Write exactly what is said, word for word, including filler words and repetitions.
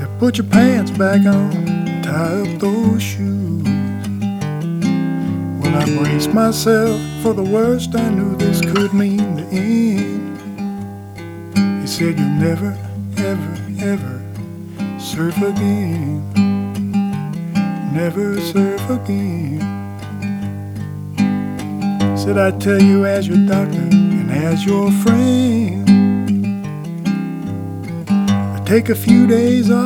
Said, put your pants back on, tie up those shoes. Well, I braced myself for the worst. I knew this could mean the end. He said, you'll never, ever, ever surf again. Never surf again. Said, I'd tell you as your doctor and as your friend, I'd take a few days off.